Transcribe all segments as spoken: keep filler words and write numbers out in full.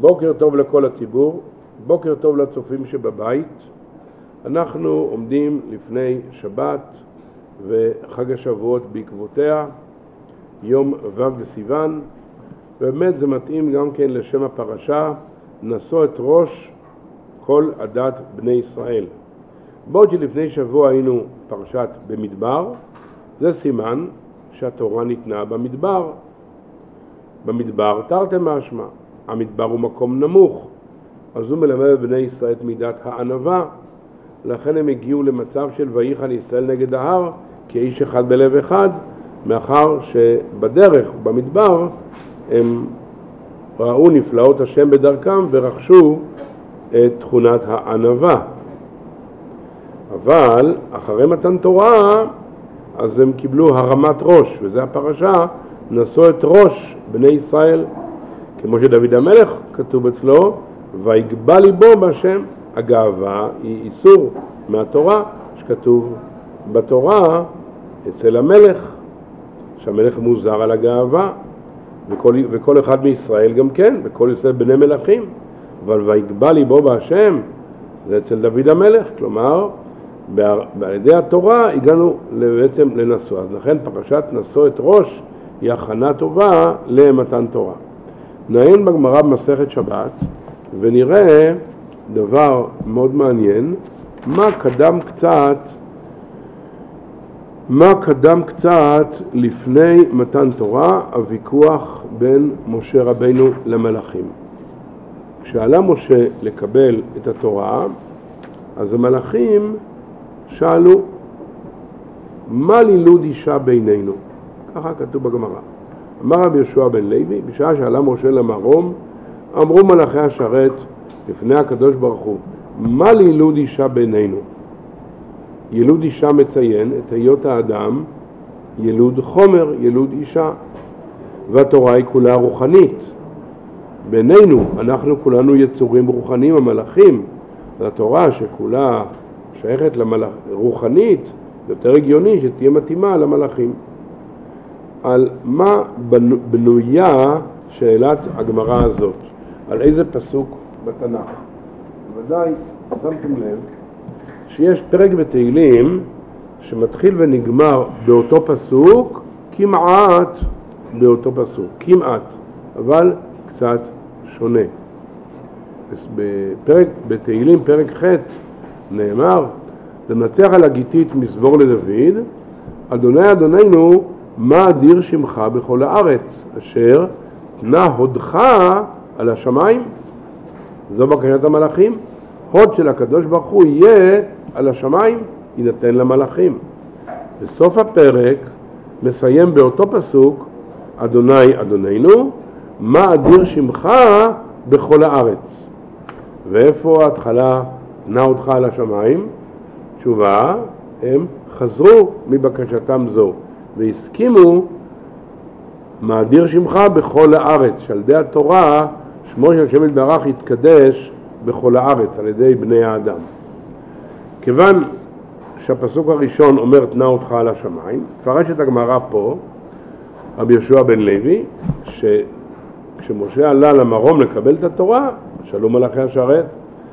בוקר טוב לכל הציבור, בוקר טוב לצופים שבבית. אנחנו עומדים לפני שבת וחג השבועות בעקבותיה, יום ו' בסיוון. באמת זה מתאים גם כן לשם הפרשה, נשוא את ראש כל עדת בני ישראל. בעוד שלפני שבוע היינו פרשת במדבר, זה סימן שהתורה ניתנה במדבר. במדבר תרתי משמע, המדבר הוא מקום נמוך, אז הוא מלמד בני ישראל את מידת הענווה, לכן הם הגיעו למצב של ויחן ישראל נגד ההר, כאיש אחד בלב אחד, מאחר שבדרך, במדבר, הם ראו נפלאות השם בדרכם ורכשו את תכונת הענווה. אבל אחרי מתן תורה, אז הם קיבלו הרמת ראש, וזה הפרשה, נשוא את ראש בני ישראל, כמו שדוד המלך כתוב אצלו, ויגבה ליבו בהשם. הגאווה היא איסור מהתורה, שכתוב בתורה אצל המלך, שהמלך מוזר על הגאווה, וכל, וכל אחד מישראל גם כן, וכל ישראל בני מלכים, אבל ויגבה ליבו בהשם, זה אצל דוד המלך, כלומר, על ידי התורה הגענו בעצם לנשוא. אז לכן פרשת נשוא את ראש היא הכנה טובה למתן תורה. נעיין בגמרא במסכת שבת ונראה דבר מאוד מעניין, מה קדם קצת מה קדם קצת לפני מתן תורה, הוויכוח בין משה רבינו למלאכים. כשעלה משה לקבל את התורה, אז המלאכים שאלו, מה לילוד אישה בינינו? ככה כתוב בגמרא. אמר רבי יהושע בן לוי, בשעה שעלה משה למרום, אמרו מלאכי השרת לפני הקדוש ברוך הוא, מה לילוד אישה בינינו? ילוד אישה מציין את היות האדם, ילוד חומר, ילוד אישה, והתורה היא כולה רוחנית. בינינו, אנחנו כולנו יצורים רוחניים, המלאכים, והתורה שכולה שייכת למלאכ... רוחנית, יותר הגיוני שתהיה מתאימה למלאכים. על מה בנויה שאלת הגמרא הזאת? על איזה פסוק בתנ"ך? ודאי שמתם לב שיש פרק בתהילים שמתחיל ונגמר באותו פסוק, כמעט באותו פסוק, כמעט, אבל קצת שונה. בפרק, בתהילים פרק ח' נאמר, למנצח על הגיתית מזמור לדוד, אדוני אדוננו, מה אדיר שמך בכל הארץ, אשר תנה הודך על השמיים. זו בקשת המלאכים, הוד של הקדוש ברוך הוא יהיה על השמיים, יינתן למלאכים. בסוף הפרק מסיים באותו פסוק, אדוני אדוננו, מה אדיר שמך בכל הארץ. ואיפה ההתחלה תנה הודך על השמיים? תשובה, הם חזרו מבקשתם זו והסכימו, מה אדיר שמך בכל הארץ, שעל ידי התורה שמו של השם יתברך יתקדש בכל הארץ על ידי בני האדם. כיוון שהפסוק הראשון אומר תנה אותך על השמיים, פרשת הגמרא פה רבי יהושע בן לוי, שכשמשה עלה למרום לקבל את התורה, שאלו מלאכי השרת,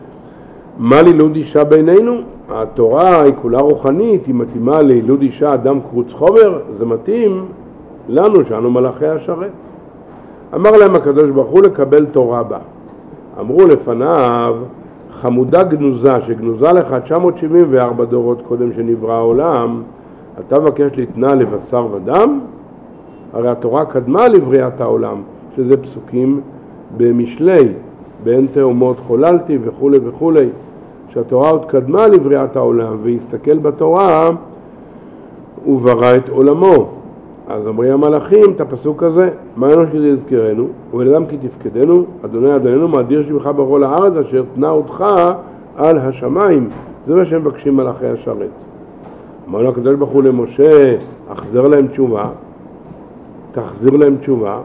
מה לילוד אישה בינינו? התורה היא כולה רוחנית, היא מתאימה לילוד אישה אדם קרוץ חומר, זה מתאים לנו שאנו מלאכי השרת. אמר להם הקדוש ברוך הוא לקבל תורה בה. אמרו לפניו, חמודה גנוזה שגנוזה לך תשע מאות שבעים וארבע דורות קודם שנברא העולם, אתה מבקש לתנה לבשר ודם? הרי התורה קדמה לבריאת העולם, שזה פסוקים במשלי, באין תאומות חוללתי וכו' וכו', שהתורה עוד קדמה לבריאת העולם, והסתכל בתורה וברא את עולמו. אז אומרים המלאכים את הפסוק הזה, מה אנוש כדי יזכרנו, ולאדם כי תפקדנו, אדוני אדוננו, מה אדיר שמך בכל הארץ, אשר תנה אותך על השמיים. זה מה שהם מבקשים מלאכי השרת. אמר לו הקדוש ברוך הוא למשה, אחזר להם תשובה, תחזיר להם תשובה.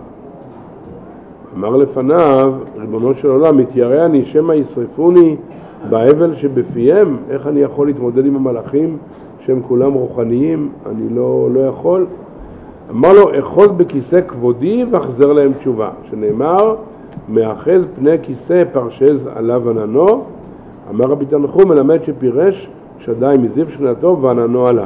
אמר לפניו, ריבונו של עולם, מתיירא אני שמא ישרפוני באבל שבפיהם, איך אני יכול להתמודד עם המלאכים שהם כולם רוחניים? אני לא, לא יכול. אמר לו, אחוז בכיסא כבודי ואחזר להם תשובה, שנאמר, מאחז פני כיסא פרשז עליו עננו, אמר רבי תנחום מלמד שפירש שדי מזיו שכנתו ועננו עליו.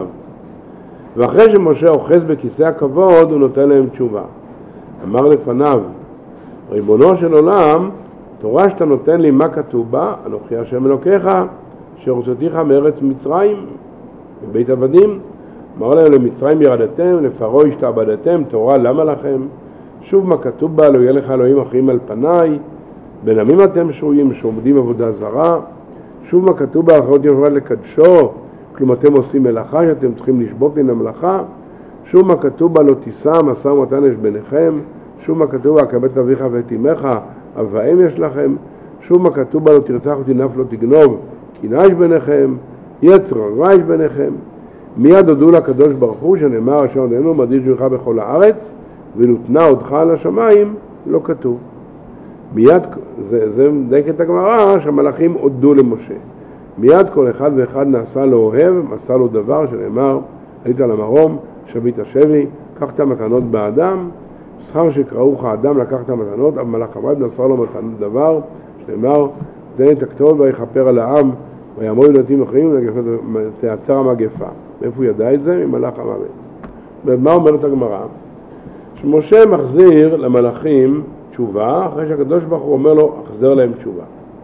ואחרי שמשה אוחז בכיסא הכבוד הוא נותן להם תשובה. אמר לפניו, ריבונו של עולם, תורה שאתה נותן לי מה כתוב בה, אנוכי השם אלוקיך, שהוצאתיך מארץ מצרים, מבית עבדים. אמר להם, למצרים ירדתם, לפרעה השתעבדתם, תורה למה לכם? שוב מה כתוב בה, לא יהיה לך אלוהים אחרים על פניי, בין עמים אתם שרויים שעומדים עבודה זרה. שוב מה כתוב בה, אחרות יום שבת לקדשו, כלום אתם עושים מלאכה שאתם צריכים לשבות מן המלאכה. שוב מה כתוב בה, לא תישא משא ומתן יש ביניכם. שוב מה כתוב בה, כבד אביך ואת אמך, אב ואם יש לכם. שוב מה כתוב בה, לא תרצח ותנאף לא תגנוב, קנאה יש ביניכם, יצר הרע יש ביניכם. מיד הודו לקדוש ברוך הוא שנאמר אשר עודנו מדיר שמך בכל הארץ ונותנה עודך על השמיים, לא כתוב. מיד, זה, זה מדייק את הגמרא שהמלאכים הודו למשה. מיד כל אחד ואחד נעשה לו אוהב, מסר לו דבר שנאמר, עלית למרום, שבית השבי, קח את המתנות באדם, שכר שקראוך אדם לקח את המתנות, אבל מלאך המים נסר לו מתנות דבר, שנאמר, תן את הכתוב ויכפר על העם, ויאמרו ילדים אחרים ותעצר המגפה. מאיפה הוא ידע את זה? ממלאך המוות. מה אומרת הגמרא? שמשה מחזיר למלאכים תשובה, אחרי שהקדוש ברוך הוא אומר לו, אחזר להם תשובה.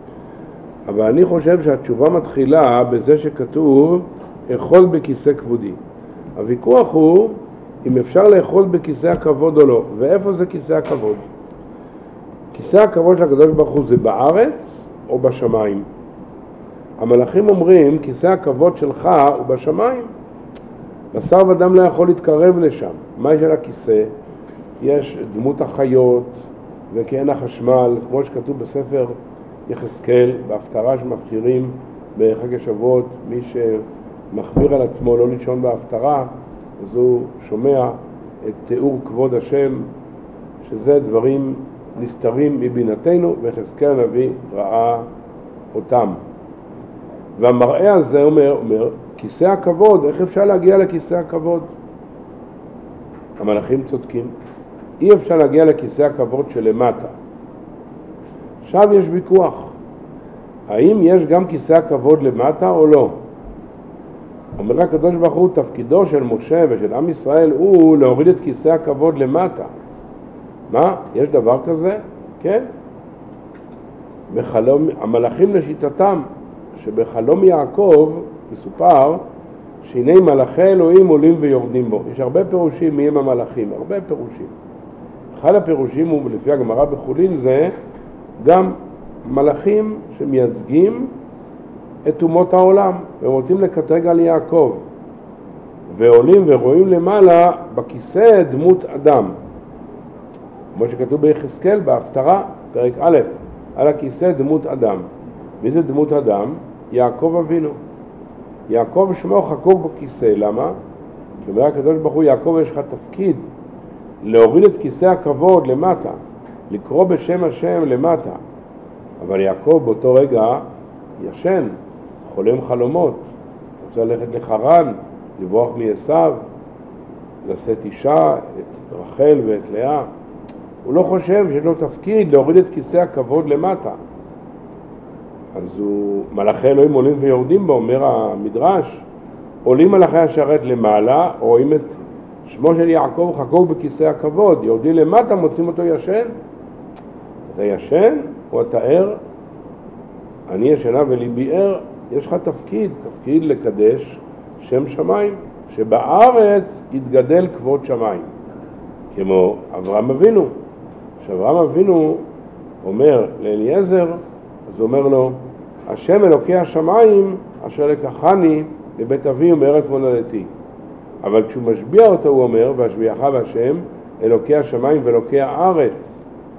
אבל אני חושב שהתשובה מתחילה בזה שכתוב, אכול בכיסא כבודי. הוויכוח הוא אם אפשר לאכול בכיסא הכבוד או לא, ואיפה זה כיסא הכבוד? כיסא הכבוד של הקדוש ברוך הוא זה בארץ או בשמיים? המלאכים אומרים, כיסא הכבוד שלך הוא בשמיים. בשר ודם לא יכול להתקרב לשם. מה יש על הכיסא? יש דמות החיות וכן החשמל, כמו שכתוב בספר יחזקאל, בהפטרה שמפטירים בחג השבועות, מי שמחמיר על עצמו לא לישון בהפטרה, אז הוא שומע את תיאור כבוד השם, שזה דברים נסתרים מבינתנו, ויחזקאל הנביא ראה אותם. והמראה הזה אומר, אומר, כיסא הכבוד, איך אפשר להגיע לכיסא הכבוד? המלאכים צודקים. אי אפשר להגיע לכיסא הכבוד שלמטה. עכשיו יש ויכוח. האם יש גם כיסא הכבוד למטה או לא? אומר הקדוש ברוך הוא, תפקידו של משה ושל עם ישראל הוא להוריד את כיסא הכבוד למטה. מה? יש דבר כזה? כן. בחלום, המלאכים לשיטתם, שבחלום יעקב מסופר שהנה מלאכי אלוהים עולים ויורדים בו. יש הרבה פירושים מי הם המלאכים, הרבה פירושים. אחד הפירושים הוא, לפי הגמרא בחולין, זה גם מלאכים שמייצגים את אומות העולם, והם רוצים לקטרג על יעקב, ועולים ורואים למעלה בכיסא דמות אדם, כמו שכתוב ביחזקאל בהפטרה, פרק א', על הכיסא דמות אדם. מי זה דמות אדם? יעקב אבינו. יעקב שמו חקוק בכיסא, למה? כי אומר הקדוש ברוך הוא, יעקב יש לך תפקיד להוריד את כיסא הכבוד למטה, לקרוא בשם השם למטה. אבל יעקב באותו רגע ישן, חולם חלומות, רוצה ללכת לחרן, לברוח מעשיו, לשאת אישה, את רחל ואת לאה. הוא לא חושב שיש לו תפקיד להוריד את כיסא הכבוד למטה. אז הוא, מלאכי אלוהים עולים ויורדים בו, אומר המדרש, עולים מלאכי השרת למעלה, רואים את שמו של יעקב חקוק בכיסא הכבוד, יורדים למטה, מוצאים אותו ישן. אתה ישן או אתה ער? אני ישנה וליבי ער. יש לך תפקיד, תפקיד לקדש שם שמיים, שבארץ יתגדל כבוד שמיים, כמו אברהם אבינו. שאברהם אבינו אומר לאליעזר, אז הוא אומר לו, השם אלוקי השמיים אשר לקחני בבית אבי ומארץ מולדתי. אבל כשהוא משביע אותו הוא אומר, והשביעך בהשם אלוקי השמיים ואלוקי הארץ.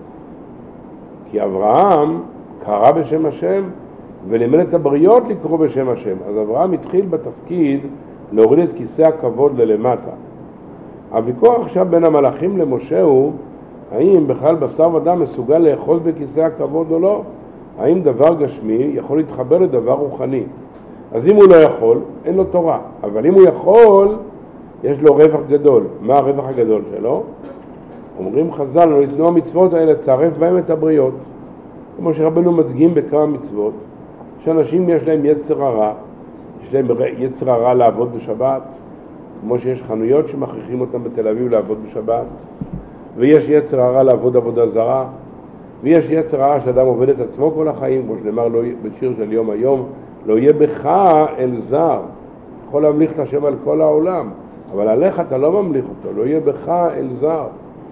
כי אברהם קרא בשם השם ולימד את הבריות לקרוא בשם השם. אז אברהם התחיל בתפקיד להוריד את כיסא הכבוד ללמטה. הוויכוח עכשיו בין המלאכים למשה הוא, האם בכלל בשר ודם מסוגל לאכול בכיסא הכבוד או לא? האם דבר גשמי יכול להתחבר לדבר רוחני? אז אם הוא לא יכול, אין לו תורה. אבל אם הוא יכול, יש לו רווח גדול. מה הרווח הגדול שלו? אומרים חז"ל, לא ניתנו המצוות האלה לצרף בהם את הבריות. כמו שרבנו מדגים בכמה מצוות, שאנשים יש להם יצר הרע, יש להם יצר הרע לעבוד בשבת, כמו שיש חנויות שמכריחים אותם בתל אביב לעבוד בשבת, ויש יצר הרע לעבוד עבודה זרה, ויש יצר הרע שאדם עובד את עצמו כל החיים, כמו שנאמר לא, בשיר של יום היום, לא יהיה בך אל זר, יכול להמליך את השם על כל העולם, אבל עליך אתה לא ממליך אותו, לא יהיה בך אל זר.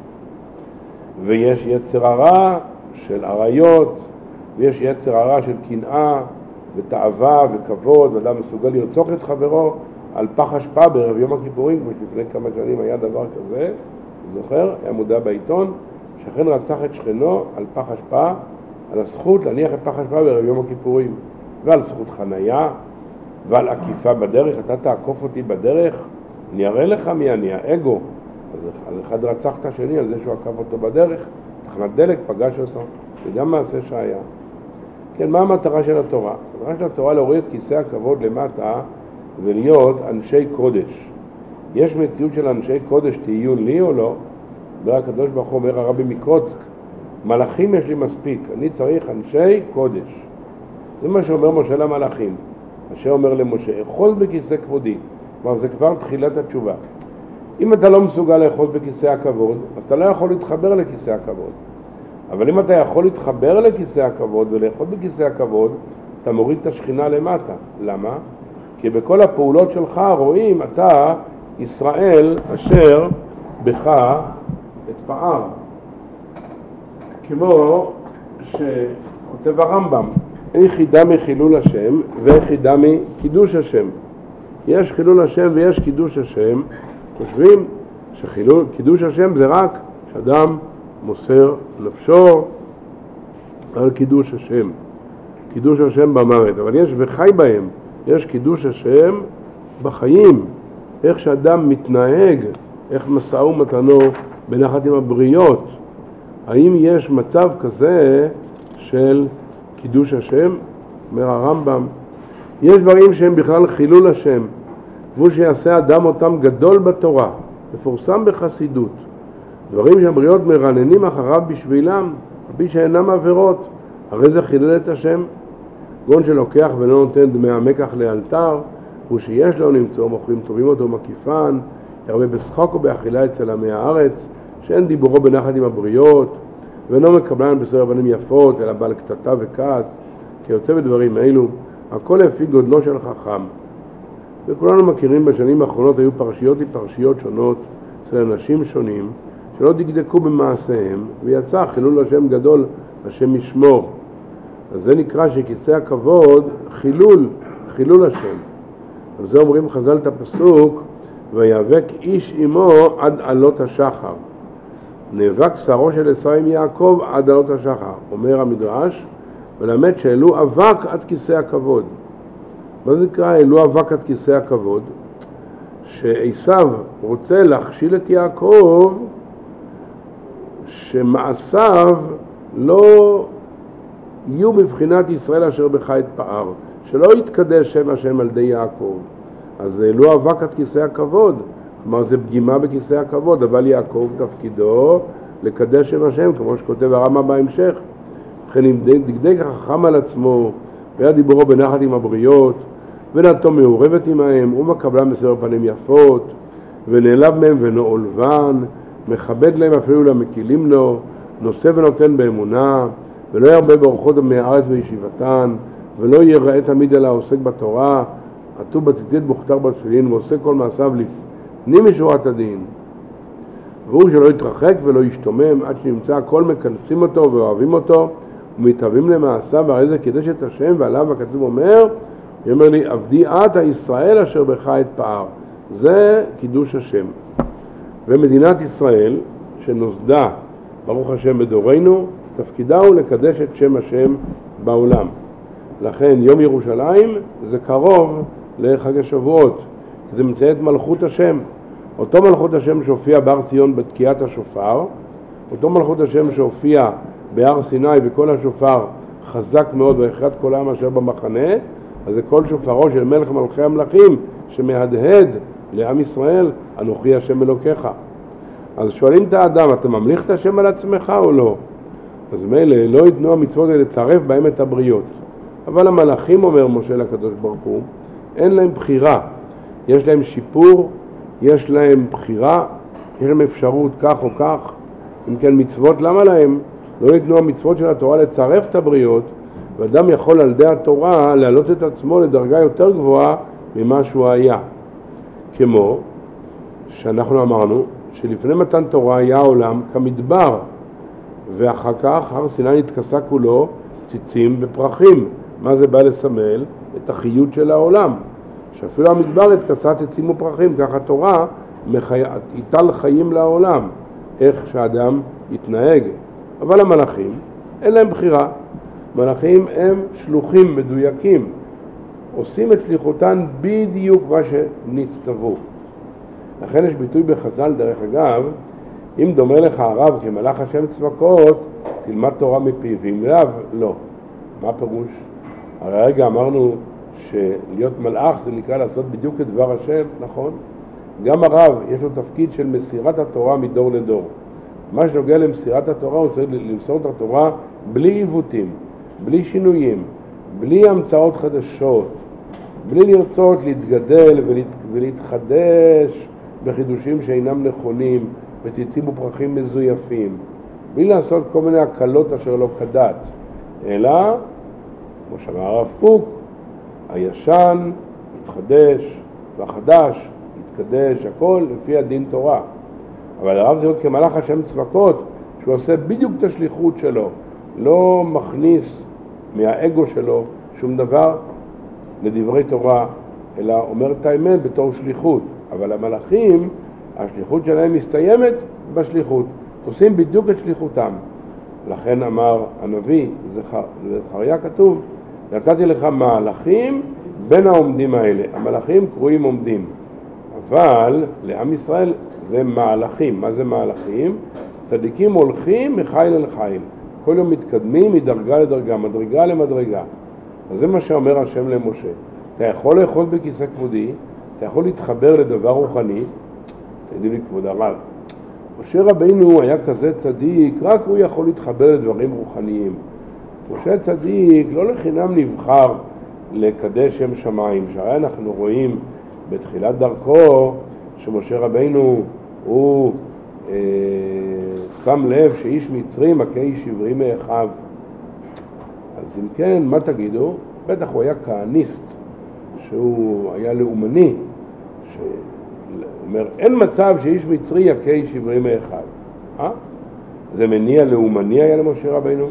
ויש יצר הרע של עריות, ויש יצר הרע של קנאה ותאווה וכבוד, ואדם מסוגל לרצוח את חברו על פח אשפה בערב יום הכיפורים, כמו שלפני כמה שנים היה דבר כזה, זוכר, היה מודע בעיתון, שכן רצח את שכנו על פח אשפה, על הזכות להניח את פח אשפה בערב יום הכיפורים, ועל זכות חנייה, ועל עקיפה בדרך, אתה תעקוף אותי בדרך, אני אראה לך מי אני, האגו. אז, אז אחד רצח את השני על זה שהוא עקף אותו בדרך, תחנת דלק פגש אותו, וגם מעשה שהיה. כן, מה המטרה של התורה? המטרה של התורה להוריד את כיסא הכבוד למטה ולהיות אנשי קודש. יש מציאות של אנשי קודש, תהיו לי או לא? והקדוש ברוך הוא אומר הרבי מקוצק, מלאכים יש לי מספיק, אני צריך אנשי קודש. זה מה שאומר משה למלאכים. משה אומר למשה, אחוז בכיסא כבודי. כלומר, זה כבר תחילת התשובה. אם אתה לא מסוגל לאחוז בכיסא הכבוד, אז אתה לא יכול להתחבר לכיסא הכבוד. אבל אם אתה יכול להתחבר לכיסא הכבוד ולאחוז בכיסא הכבוד, אתה מוריד את השכינה למטה. למה? כי בכל הפעולות שלך רואים אתה ישראל אשר בך אתפאר. כמו שכותב הרמב"ם, איך ידע מחילול השם ואיך ידע מקידוש השם. יש חילול השם ויש קידוש השם. חושבים שקידוש השם זה רק שאדם מוסר נפשו על קידוש השם. קידוש השם במוות. אבל יש וחי בהם. יש קידוש השם בחיים. איך שאדם מתנהג, איך משא ומתנו בנחת עם הבריות. האם יש מצב כזה של קידוש השם? אומר הרמב"ם, יש דברים שהם בכלל חילול השם, כמו שיעשה אדם אותם גדול בתורה, מפורסם בחסידות. דברים שהבריות מרננים אחריו בשבילם, על פי שאינם עבירות, הרי זה חילל את השם. גון שלוקח ולא נותן דמי המקח לאלתר, הוא שיש לו נמצאו מוכרים טובים אותו מקיפן, ירבה בשחוק ובאכילה אצל עמי הארץ, שאין דיבורו בנחת עם הבריות, ואינו מקבלן בסדר בנים יפות, אלא בעל קטטה וכעס, כי יוצא בדברים אלו, הכל לפי גודלו של חכם. וכולנו מכירים בשנים האחרונות היו פרשיות פרשיות שונות אצל אנשים שונים, שלא דקדקו במעשיהם, ויצא חילול השם גדול, השם ישמור. אז זה נקרא שכיסא הכבוד חילול, חילול השם. על זה אומרים חז"ל את הפסוק, ויאבק איש עמו עד עלות השחר. נאבק שרו של עשו עם יעקב עד עלות השחר. אומר המדרש, ולמד שאלו אבק עד כיסא הכבוד. מה זה נקרא אלו אבק עד כיסא הכבוד? שעשו רוצה להכשיל את יעקב, שמעשיו לא יהיו מבחינת ישראל אשר בך אתפאר, שלא יתקדש שם השם על די יעקב. אז אלו אבק עד כיסא הכבוד. כלומר, זה פגימה בכיסא הכבוד, אבל יעקב תפקידו לקדש שם השם, כמו שכותב הרמב"ם בהמשך. לכן אם דקדק החכם על עצמו, והיה דיבורו בנחת עם הבריות, ונתו מעורבת עמהם, ומקבלם בסבר פנים יפות, ונעלב מהם ונעולבן, מכבד להם אפילו למקילים לו, נושא ונותן באמונה, ולא ירבה באורחות מהארץ וישיבתן, ולא יראה תמיד אלא עוסק בתורה, עטוב בציצית מוכתר בתפילין, ועושה כל מעשיו לפנים משורת הדין. והוא שלא יתרחק ולא ישתומם, עד שנמצא הכל מכנסים אותו ואוהבים אותו, ומתאבים למעשיו, והרי זה קידש את השם, ועליו הכתוב אומר, הוא אומר לי, עבדי את הישראל אשר בך אתפאר. זה קידוש השם. ומדינת ישראל, שנוסדה, ברוך השם בדורנו, תפקידה הוא לקדש את שם השם בעולם. לכן יום ירושלים זה קרוב לחג השבועות, כי זה מציין את מלכות השם. אותו מלכות השם שהופיע בהר ציון בתקיעת השופר, אותו מלכות השם שהופיע בהר סיני בכל השופר חזק מאוד ואחד כל העם אשר במחנה, אז זה כל שופרו של מלך מלכי המלכים שמהדהד לעם ישראל, אנוכי השם אלוקיך. אז שואלים את האדם, אתה ממליך את השם על עצמך או לא? אז מילא, לא יתנו המצוות האלה לצרף בהם את הבריות. אבל המלאכים, אומר משה לקדוש ברוך הוא, אין להם בחירה. יש להם שיפור, יש להם בחירה, יש להם אפשרות כך או כך. אם כן מצוות, למה להם? לא יתנו המצוות של התורה לצרף את הבריות, ואדם יכול על ידי התורה להעלות את עצמו לדרגה יותר גבוהה ממה שהוא היה. כמו שאנחנו אמרנו, שלפני מתן תורה היה העולם כמדבר, ואחר כך הר סיני נתכסה כולו ציצים ופרחים. מה זה בא לסמל? את החיות של העולם. שאפילו המדבר התכסה ציצים ופרחים, ככה התורה ייתן חיים לעולם, איך שהאדם יתנהג. אבל המלאכים, אין להם בחירה. מלאכים הם שלוחים מדויקים, עושים את שליחותן בדיוק מה שנצטוו. לכן יש ביטוי בחז"ל, דרך אגב, אם דומה לך הרב כמלאך השם צבקות, תלמד תורה מפיו, ואם לאו, לא. מה הפירוש? הרי הרגע אמרנו שלהיות מלאך זה נקרא לעשות בדיוק את דבר השם, נכון? גם הרב יש לו תפקיד של מסירת התורה מדור לדור. מה שנוגע למסירת התורה, הוא צריך למסור את התורה בלי עיוותים, בלי שינויים, בלי המצאות חדשות, בלי לרצות להתגדל ולהת... ולהתחדש בחידושים שאינם נכונים, בציצים ופרחים מזויפים, בלי לעשות כל מיני הקלות אשר לא כדת, אלא, כמו שאמר הרב קוק, הישן יתחדש והחדש יתקדש, הכל לפי הדין תורה. אבל הרב זה עוד כמלאך השם צבקות, שהוא עושה בדיוק את השליחות שלו, לא מכניס מהאגו שלו שום דבר לדברי תורה, אלא אומר את האמת בתור שליחות. אבל המלאכים, השליחות שלהם מסתיימת בשליחות, עושים בדיוק את שליחותם. לכן אמר הנביא, זכריה כתוב, נתתי לך מהלכים בין העומדים האלה. המלאכים קרויים עומדים, אבל לעם ישראל זה מהלכים. מה זה מהלכים? צדיקים הולכים מחיל אל חיל, כל יום מתקדמים מדרגה לדרגה, מדרגה למדרגה. אז זה מה שאומר השם למשה. אתה יכול לאחוז בכיסא כבודי, אתה יכול להתחבר לדבר רוחני. תגידו לי כבוד הרב, משה רבינו היה כזה צדיק, רק הוא יכול להתחבר לדברים רוחניים. משה צדיק לא לחינם נבחר לקדש שם שמיים, שהרי אנחנו רואים בתחילת דרכו שמשה רבינו הוא אה, שם לב שאיש מצרי מכה איש עברי מאחיו. אז אם כן, מה תגידו? בטח הוא היה כהניסט, שהוא היה לאומני, שאומר אין מצב שאיש מצרי יכה איש עברי מאחיו. אה? זה מניע לאומני היה למשה רבינו?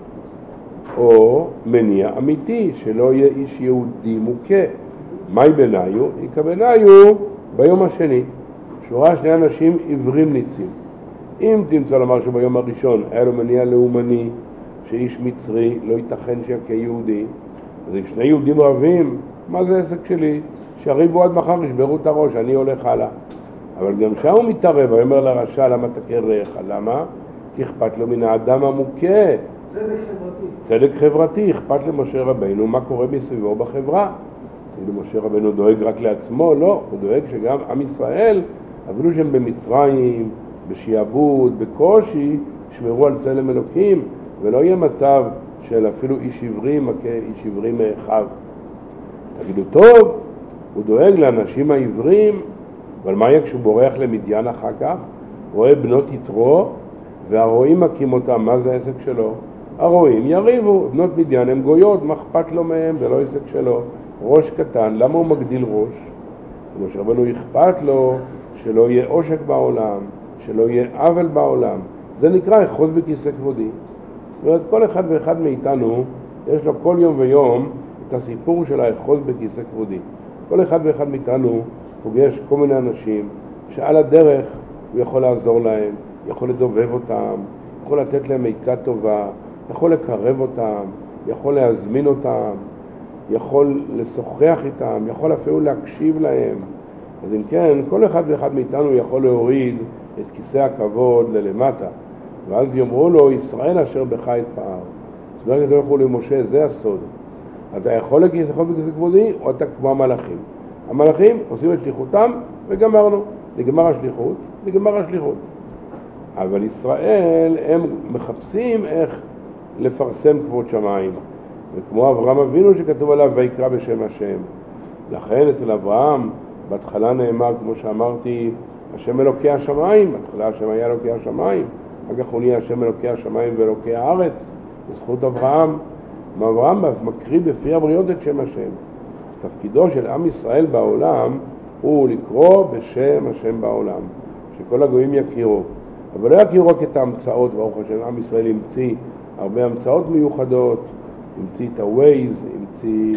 או מניע אמיתי, שלא יהיה איש יהודי מוכה. מהי בניו? יקה בניו ביום השני, שהוא ראה שני אנשים עברים ניצים. אם תמצא לומר שביום הראשון היה לו מניע לאומני, שאיש מצרי לא ייתכן שיכה יהודי, אז אם שני יהודים רבים, מה זה עסק שלי? שיריבו עד מחר, ישברו את הראש, אני הולך הלאה. אבל גם שם הוא מתערב, הוא אומר לרשע, למה תכה רעך? למה? כי אכפת לו מן האדם המוכה. צדק חברתי. צדק חברתי, אכפת למשה רבינו מה קורה מסביבו בחברה. כאילו משה רבינו דואג רק לעצמו, לא, הוא דואג שגם עם ישראל, אפילו שהם במצרים, בשיעבוד, בקושי, שמרו על צלם אלוקים, ולא יהיה מצב של אפילו איש עברי מכה איש עברי מאחיו. תגידו, טוב, הוא דואג לאנשים העברים, אבל מה יהיה כשהוא בורח למדיין אחר כך? רואה בנות יתרו, והרועים מכים אותם, מה זה העסק שלו? הרועים יריבו, בנות מדיין הם גויות, מה אכפת לו מהם? זה לא עסק שלו. ראש קטן, למה הוא מגדיל ראש? כמו שרבנו אכפת לו שלא יהיה עושק בעולם, שלא יהיה עוול בעולם. זה נקרא אחוז בכיסא כבודי. זאת אומרת, כל אחד ואחד מאיתנו, יש לו כל יום ויום את הסיפור של האחוז בכיסא כבודי. כל אחד ואחד מאיתנו פוגש כל מיני אנשים שעל הדרך הוא יכול לעזור להם, יכול לדובב אותם, יכול לתת להם עצה טובה, יכול לקרב אותם, יכול להזמין אותם, יכול לשוחח איתם, יכול אפילו להקשיב להם. אז אם כן, כל אחד ואחד מאיתנו יכול להוריד את כיסא הכבוד ללמטה. ואז יאמרו לו, ישראל אשר בך יתפאר. זאת אומרת, לא יכולו למשה, זה הסוד. אתה יכול לכיסא בכיסא כבודי, או אתה כמו המלאכים. המלאכים עושים את שליחותם, וגמרנו. נגמר השליחות, נגמר השליחות. אבל ישראל הם מחפשים איך לפרסם כבוד שמיים, וכמו אברהם אבינו שכתוב עליו ויקרא בשם השם. לכן אצל אברהם בהתחלה נאמר, כמו שאמרתי, השם אלוקי השמיים. בהתחלה השם היה אלוקי השמיים, אחר כך הוא נהיה השם אלוקי השמיים ואלוקי הארץ, בזכות אברהם. אברהם מקריא בפי הבריות את שם השם. תפקידו של עם ישראל בעולם הוא לקרוא בשם השם בעולם, שכל הגויים יכירו, אבל לא יכירו רק את ההמצאות. ברוך השם, עם ישראל המציא הרבה המצאות מיוחדות, המציא את הווייז, המציא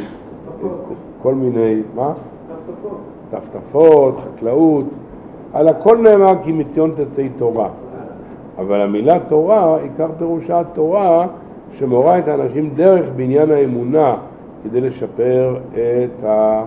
כל מיני, מה? טפטפות. טפטפות, חקלאות, על הכל נאמר כי מציון תצא תורה. אבל המילה תורה, עיקר פירושה תורה שמורה את האנשים דרך בעניין האמונה, כדי לשפר את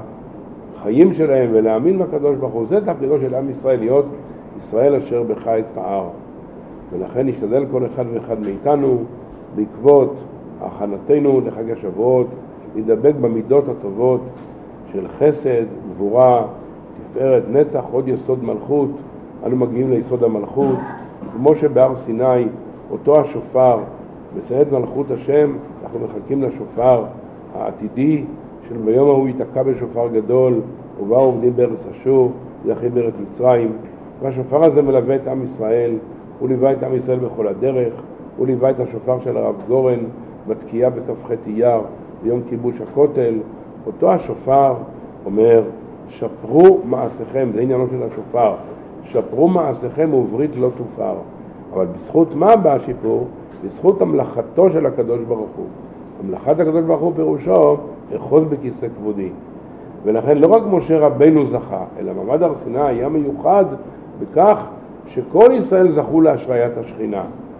החיים שלהם ולהאמין בקדוש ברוך הוא. זה תפקידו של עם ישראל, להיות ישראל אשר בך אתפאר. ולכן נשתדל כל אחד ואחד מאיתנו בעקבות הכנתנו לחג השבועות להידבק במידות הטובות של חסד, גבורה, תפארת, נצח, עוד יסוד מלכות. אנו מגיעים ליסוד המלכות, כמו שבהר סיני אותו השופר מסייד מלכות השם, אנחנו מחכים לשופר העתידי של ביום ההוא ייתקע בשופר גדול ובאו עובדים בארץ אשור יחי בארץ מצרים. והשופר הזה מלווה את עם ישראל, הוא ליווה את עם ישראל בכל הדרך, הוא ליווה את השופר של הרב גורן בתקיעה בכ"ח אייר ביום כיבוש הכותל. אותו השופר אומר, שפרו מעשיכם, זה עניינו של השופר, שפרו מעשיכם וברית לא תופר. אבל בזכות מה בא השיפור? בזכות המלאכתו של הקדוש ברוך הוא. המלאכת הקדוש ברוך הוא פירושו אחוז בכיסא כבודי. ולכן לא רק משה רבנו זכה, אלא מעמד הר סיני היה מיוחד בכך שכל ישראל זכו להשריית השכינה.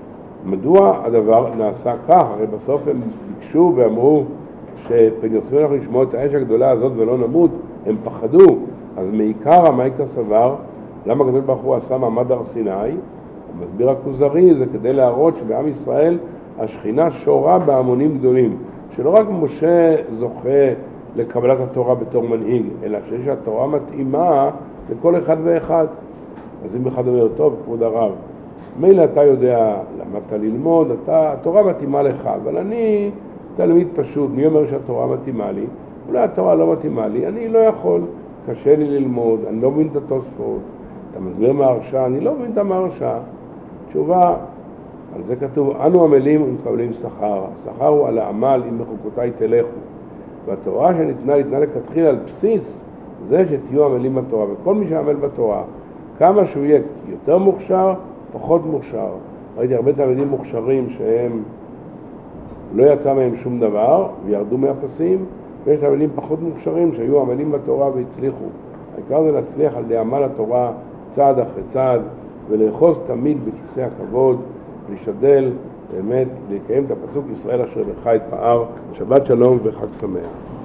מדוע הדבר נעשה כך? הרי בסוף הם ביקשו ואמרו שפן יוצאים אנחנו לשמוע את האש הגדולה הזאת ולא נמות, הם פחדו. אז מעיקר המייקה סבר, למה הקדוש ברוך הוא עשה מעמד הר סיני? המסביר הכוזרי, זה כדי להראות שבעם ישראל השכינה שורה בהמונים גדולים, שלא רק משה זוכה לקבלת התורה בתור מנהיג, אלא שיש התורה מתאימה לכל אחד ואחד. אז אם אחד אומר, טוב, כבוד הרב, מילא אתה יודע, למדת ללמוד, אתה, התורה מתאימה לך, אבל אני תלמיד פשוט, מי אומר שהתורה מתאימה לי? אולי התורה לא מתאימה לי, אני לא יכול, קשה לי ללמוד, אני לא מבין את התוספות, אתה מסביר מהרשע, אני לא מבין את המהרשע. תשובה, על זה כתוב, אנו עמלים ומקבלים שכר. השכר הוא על העמל, אם בחוקותיי תלכו. והתורה שניתנה, ניתנה לכתחילה על בסיס זה שתהיו עמלים בתורה. וכל מי שעמל בתורה, כמה שהוא יהיה יותר מוכשר, פחות מוכשר. ראיתי הרבה תלמידים מוכשרים שהם לא יצא מהם שום דבר וירדו מהפסים, ויש תלמידים פחות מוכשרים שהיו עמלים בתורה והצליחו. העיקר זה להצליח על ידי עמל התורה צעד אחרי צעד, ולאחוז תמיד בכיסא הכבוד, ולהשתדל באמת לקיים את הפסוק ישראל אשר בך אתפאר. שבת שלום וחג שמח.